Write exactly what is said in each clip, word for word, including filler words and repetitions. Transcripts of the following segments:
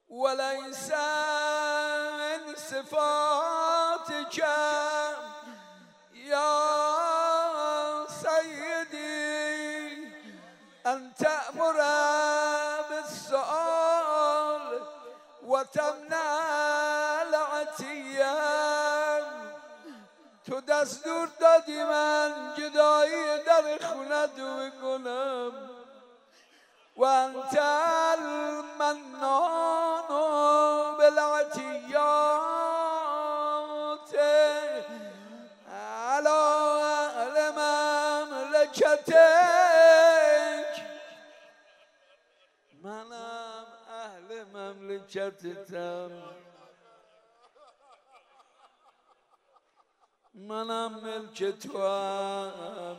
وليس من صفاتك يا سيدي أن تأمر بالسؤال وتمنع العطية. تو دستور دادی من جدایی در خونت بکنم و انت المنان بالعطیات علی اهل مملکتک. منم اهل مملکتتم، منم ملک تو هم.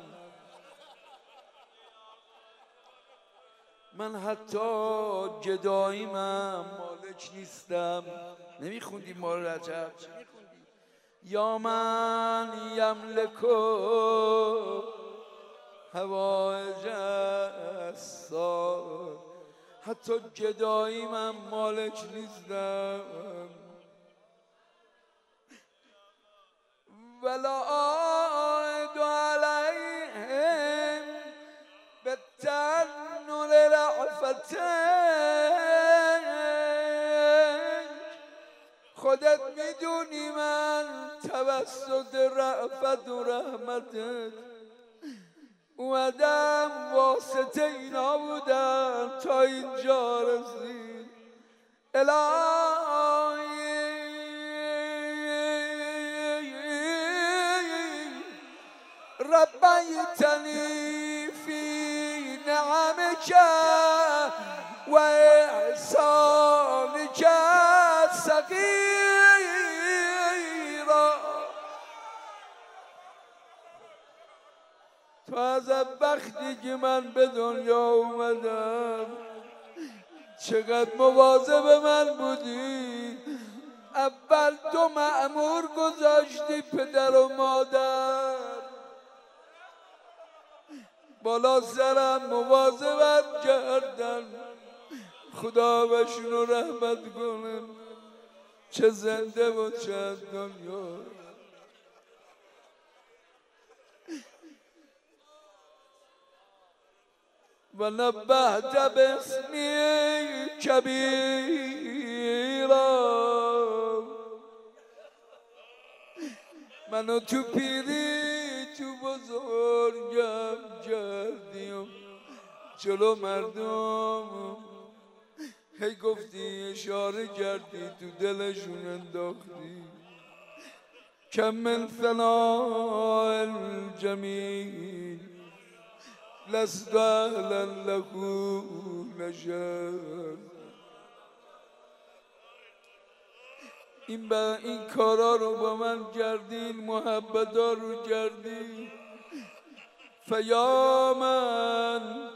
من حتی جدایی من مالک نیستم. نمیخوندی ما رجب؟ یا من یملکو هوایج السار، حتی جدایی من مالک نیستم. ولا أعد عليهم بالتنور رأفتك. خودت میدونی من توسط رأفت و رحمتت اومدم واسطه اینا بودم تا اینجا رسید. الهی ربيتني في نعمك وإحسانك صغيرا. تو از وقتی که من به دنیا اومدم چقدر مواظب من بودی. اول تو مأمور گذاشتی پدر و مادر بالا سرم مواظبت کردن. خدا بهشونو رحمت کنه، چه زنده و چه دنیا. و نبهت باسمی کبیرا. منو تو پیری تو بزرگم کردیم جلو مردم، هی گفتی اشاره کردی تو دلشون انداختی. کم من ثناء الجمیل لست اهلا له نشد. این با این کارا رو با من کردین، محبتا رو کردین. فیا من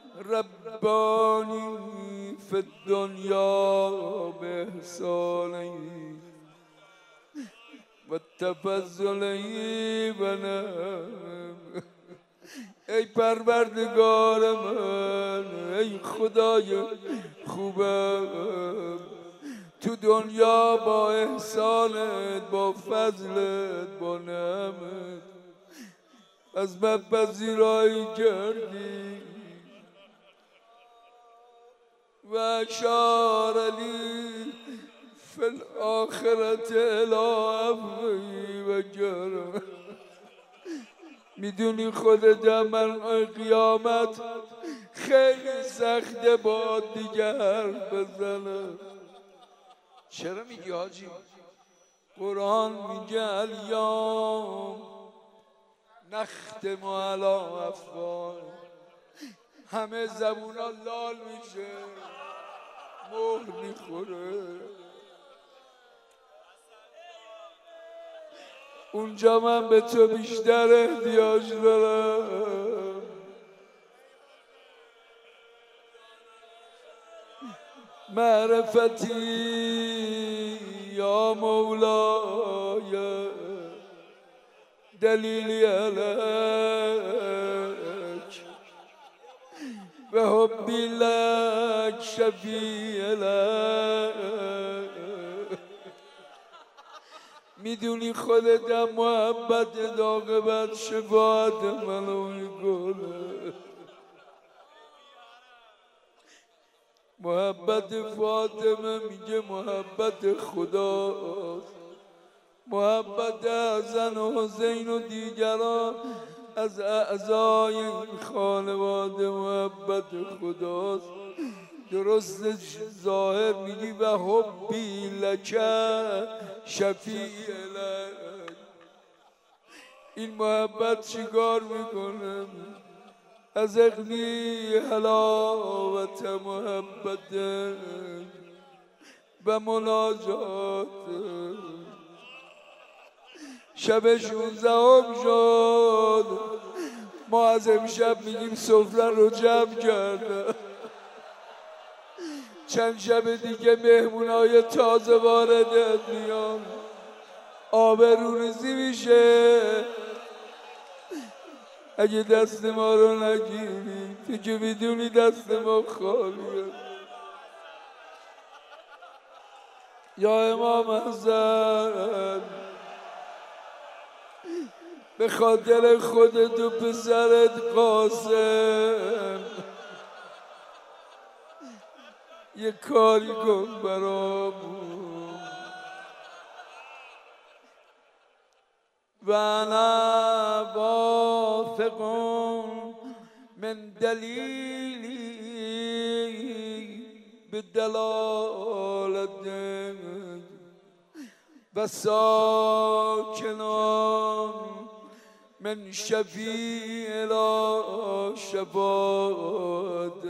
ربانی فی الدنیا به احسانی و تفضلی و نعم. ای پروردگار من، ای خدای خوبم، تو دنیا با احسانت، با فضلت، با نعمت از من پذیرایی کردی. و اشار لی فی الاخرت الی عفوی و کرم. میدونی خودت من قیامت خیلی سخته با دیگه حرف بزنم. چرا میگی حاجی؟ قرآن میگه الیوم نختم علی افواههم، همه زبونا لال میشه، مهر میخوره. اونجا من به تو بیشتر احتیاج دارم. معرفتی یا مولای دلیلی علک به حبی لک شفیع لک. میدونی خودتم محبت عاقبت شفاعت منو میکنه. محبت فاطمه میگه محبت خداست. محبت حسن و حسین و دیگران از اعضای این خانواده محبت خداست. درست ظاهر میگی و حبی لک شفیع لک. این محبت چیکار میکنه؟ از اغنی حلاوت محبت و مناجات. شب شونزدهم شد، ما از امشب میگیم سفره رو جمع کرده. چند شب دیگه مهمونای تازه وارد میان، آبروریزی میشه. اگه دست ما رو نگیری تو که میدونی دست ما خالیه. یا امام حسن، به خاطر خودت و پسرت قاسم یه کاری کن برامون. و انا واثق من دلیلی به دلالت و ساکنان من شفیع لا شفاعت.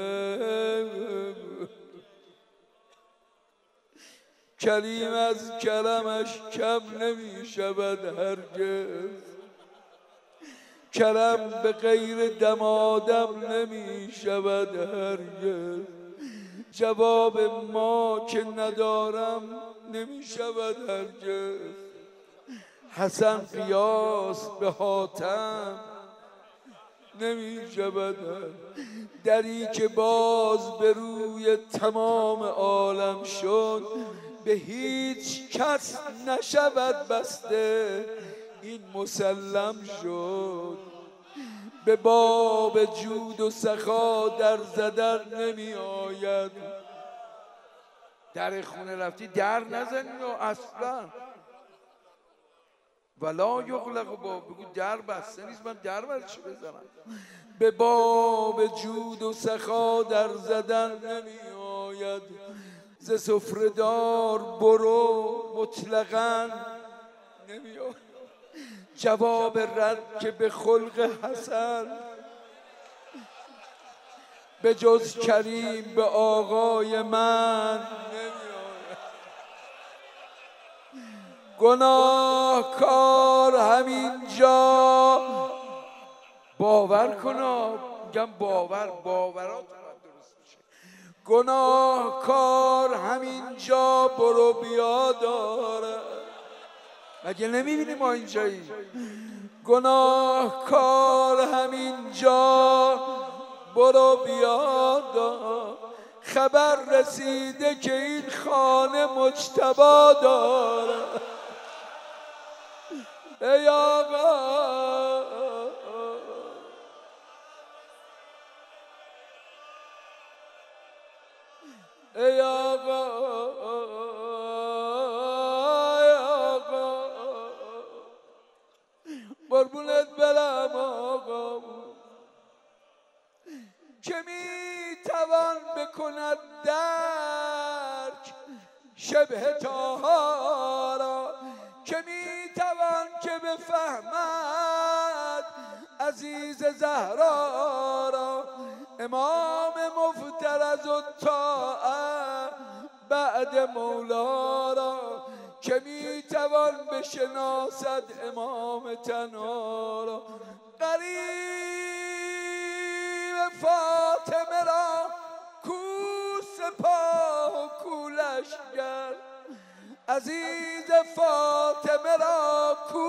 کریم از کرمش کم نمی شود هرگز. کرم به غیر دمادم نمی شود هرگز. جواب ما که ندارم نمی شود هرگز. حسن قیاس به حاتم نمی شود. دری که باز به روی تمام عالم شد به هیچ کس نشود بسته، این مسلم شد. به باب جود و سخا در زدن نمی آید. در خونه رفتی در نزنی اصلا، ولا یغلق باب، بگو در بسته نیست، من در برای چی بزنم؟ به باب جود و سخا در زدن نمی آید. ز سفره‌دار برو مطلقاً نمی آید. جواب رد که به خلق حسن به جز کریم به آقای من نمی آید. گناهکار همینجا باور کنا، میگم باور، باورات درست میشه. گناهکار همینجا برو بیا داره. مگه نمیبینی ما اینجایی؟ گناهکار همینجا برو بیا دار. خبر رسیده که این خانه مجتبی داره. ای آقا ای آقا ای آقا قربونت برم آقا. که میتوان بکند درک شبه طاها را، که میتوان که بفهمد عزیز زهرا را. امام مفترض الطاعه بعد مولا را، که میتوان بشناسد امام تنها را. قریب فاطمه را کو سپاه و کو لشکر، عزیز فاطمه را کو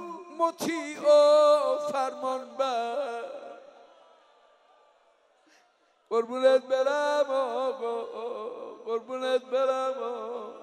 مطیع و فرمانبر. قربونت برم آقا، قربونت برم آقا.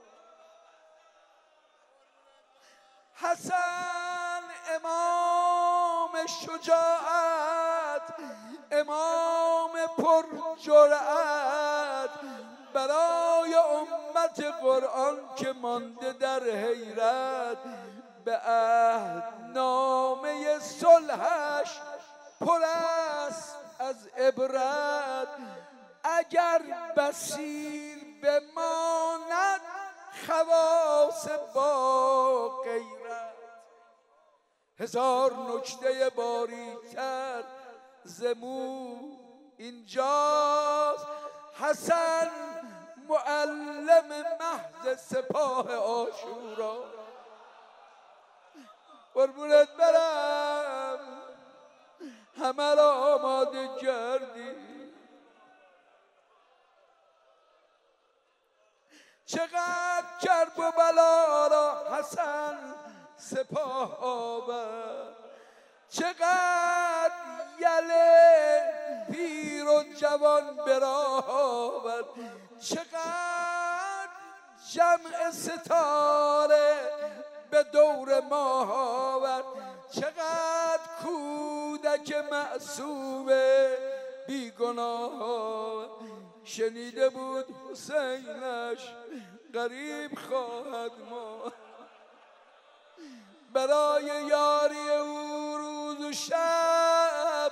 حسن امام شجاعت، امام پر جرأت، برای امت قرآن که مانده در حیرت، به عهدنامه صلحش پر است از عبرت. اگر بصیر بماند خواص با غیرت، هزار نکته باریکتر ز مو اینجاست. حسن معلم محض سپاه عاشورا، قربونت برم همه را آماده کردی. چقدر کرب و بلا را حسن سپاه آورد، چقدر یله پیر و جوان به راه آورد، چقدر جمع ستاره به دور ماه آورد، چقدر کودک معصوم بیگناه آورد. شنیده بود حسینش غریب خواهد ماند، برای یاری او روز و شب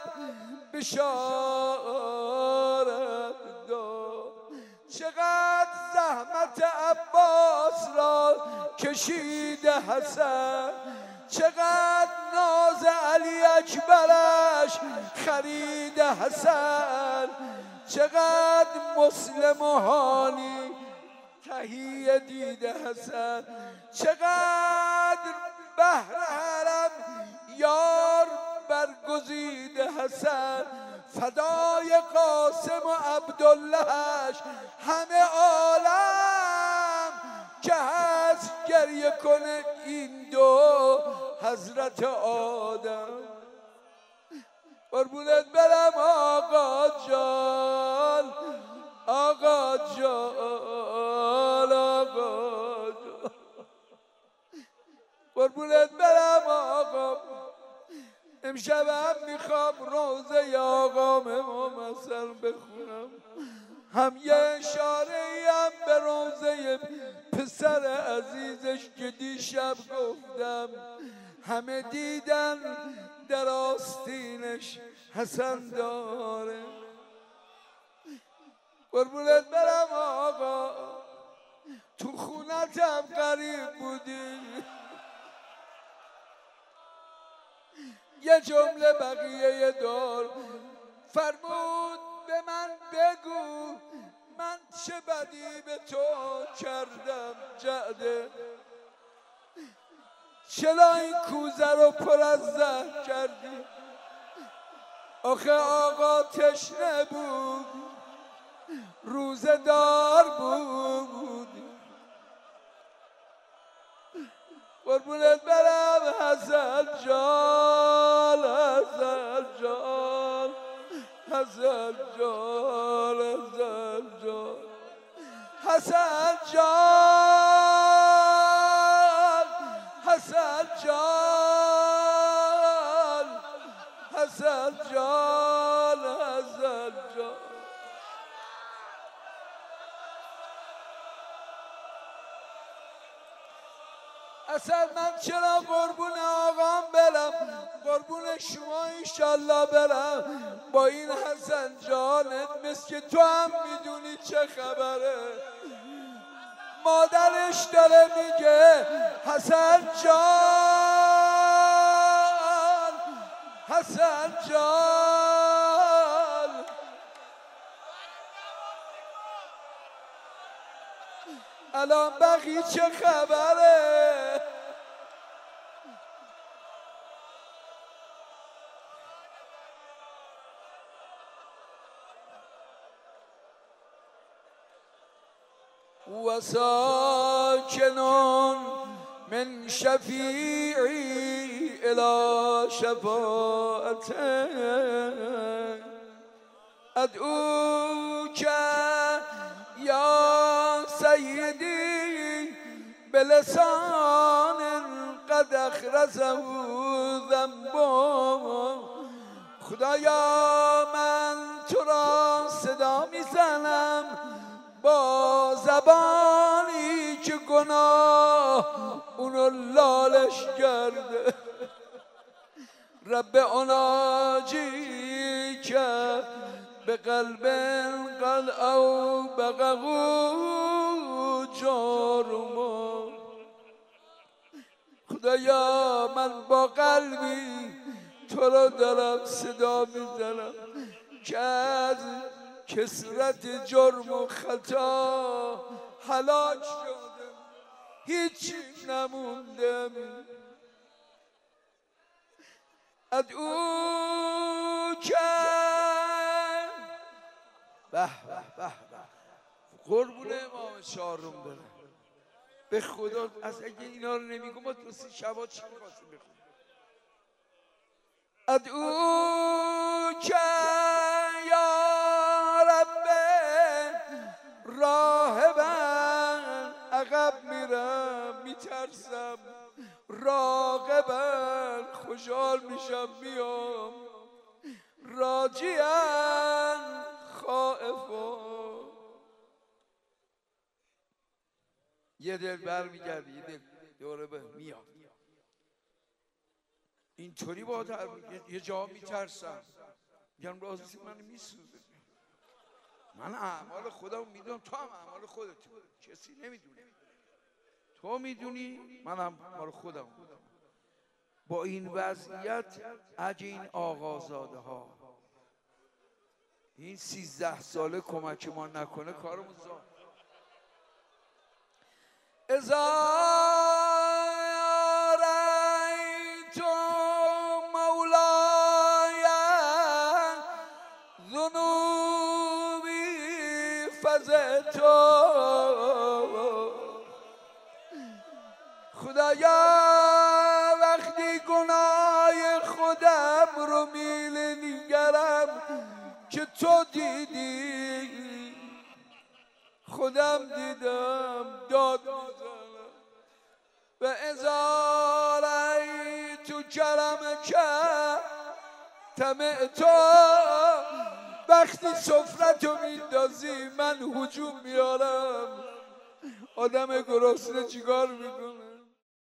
بشارت داد. چقدر زحمت عباس را کشیده حسن، چقدر ناز علی اکبرش خرید حسن، چقدر مسلم و هانی تهیه دیده حسن، چقدر بهر حرم یار برگزیده حسن. فدای قاسم و عبداللهش همه عالم که هست گریه کنه این دو حضرت آدم. قربونت برم آقا جان، آقا جان، آقا جان، قربونت برم آقا. امشبم میخوام روزه آقام امام حسن بخونم، هم یه اشاره ای هم به روزه پسر عزیزش که دیشب گفتم. همه دیدن در آستینش حسن داره. قربونت برم آقا، تو خونتم غریب بودی، یه جمله بقیه دار فرمود به من بگو من چه بدی به تو کردم جعده، چرا این کوزه رو پر از زهر کردی؟ آخه آقا تشنه بود، روزه دار بود. قربونت برم حسن جان، حسن جان، حسن جان، حسن جان، حسن جان، حسن جان، حسن جان، حسن جان. اصلا من چرا قربون آقام برم، قربون شما ایشالله برم، با این حسن جانت مثل که تو هم میدونی چه خبره. مادرش داره میگه حسن جان، حسن جان، الان بقیه چه خبره؟ وساكن من شفيعي إلى شفاعته ادعوک یا سیدی بلسان قد اخرزه ذنبا. خدایا من تو را صدا میزنم با زبانی که گناه اونو لالش کرده. رب اناجی که به قلب قل او بقهو جارما. خدایا من با قلبی تو را دارم صدا میزنم که از کثرت جرم و خطا هلاک شدم، هیچی نموندم. ادعوک به به به قربون امام چهارم برم. به خدا از اگه اینا رو نمیگم ما تو سی شبا چی می‌خواستیم بخونیم؟ ادعوک یا رب راهبن، عقب میرم میترسم، راغبن خوشحال میشم میام، راجیان خائفا. یه دل برمیگرده یه دل دوره به میاد. اینطوری با در یه جا میترسم میگم رازی من میسوزه. من اعمال خودم میدونم، تو هم اعمال خودتی، کسی نمیدونه. تو میدونی من هم اعمال خودم. با این وضعیت اگه این آقازاده ها این سیزده ساله کمک ما نکنه کارمون زاد. اذا رأیت مولاي ذنوبي فزعت. خدایا وقتی گناه خودم رو میله نگرم که تو دیدی، خودم دیدم داد میزنم. و اذا رأیت کرمک طمعت، وقتی سفرتو میندازی من هجوم میارم. آدم گرسنه چیکار میکنه؟